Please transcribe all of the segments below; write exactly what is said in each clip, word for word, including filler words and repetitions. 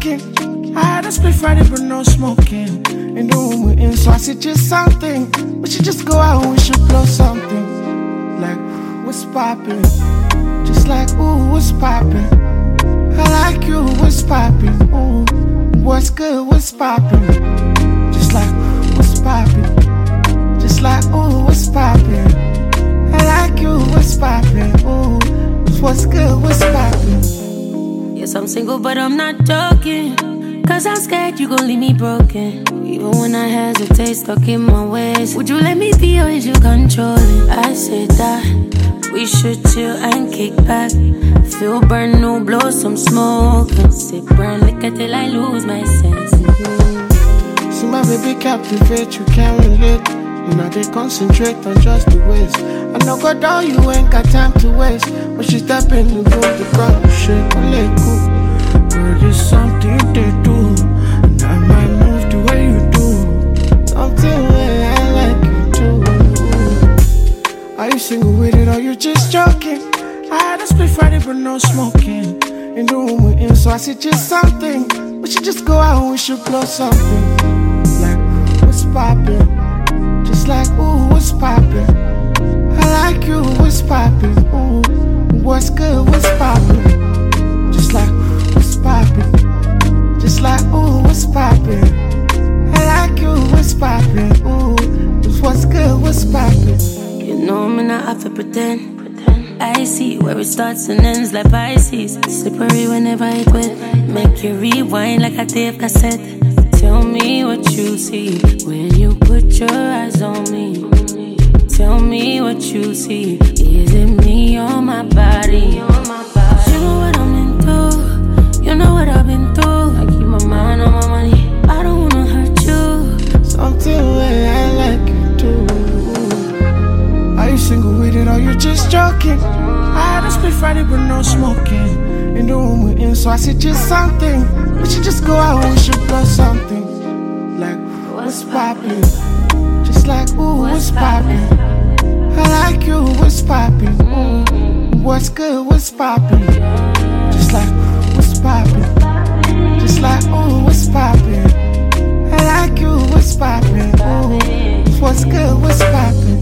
joking. I had a split Friday but no smoking. In the room we're in, so I suggest something. We should just go out and we should blow something. Like, what's poppin'? Just like, ooh, what's poppin'? I like you, what's poppin'? Ooh, what's good, what's poppin'? Just like, what's poppin'? Just like, ooh, what's poppin'? I like you, what's poppin'? Ooh, what's good, what's poppin'? Yes, I'm single, but I'm not joking. Cause I'm scared you gon' leave me broken. Even when I hesitate, stuck in my ways. Would you let me be or is you controlling? I said that we should chill and kick back. Feel brand new, blow some smoke and sip brand liquor till I lose my sense. Mm-hmm. See my baby captivate, you can't relate. You know they concentrate on just the ways. I know God all you ain't got time to waste. When she step in the room, the crowd shake, I let go. Girl, there's something they do, and I might move the way you do. Something where I like you too. Are you single with it or you just joking? I had a split Friday but no smoking. In the room we're in, so I suggest something. We should just go out and we should blow something. Like, what's poppin'? Just like, ooh, what's poppin'? I like you, what's poppin'? Ooh, what's good, what's poppin'? Just like, what's poppin'? Just like, ooh, what's poppin'? I like you, what's poppin'? Ooh, what's good, what's poppin'? You know me not have to pretend. I see where it starts and ends like Pisces. Slippery whenever it wet. Make you rewind like a tape cassette. Tell me what you see when you put your eyes on me. Tell me what you see. Is it me or my body? You know what I'm into. You know what I've been through. I keep my mind on my money. I don't wanna hurt you. Something where I like you too. Are you single with it or you just joking? I had a split Friday but no smoking. In the room we're in, so I suggest something. We should just go out and we should blow something. Like, what's poppin'? Just like, ooh, what's poppin'? I like you, what's poppin'? Ooh, what's good, what's poppin'? Just like, what's poppin'? Just like, ooh, what's poppin'? I like you, what's poppin'? Ooh, what's good, what's poppin'?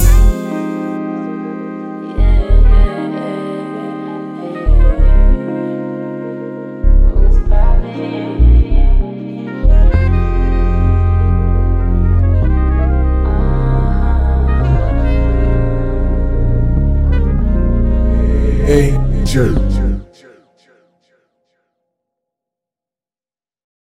Hey, Joe.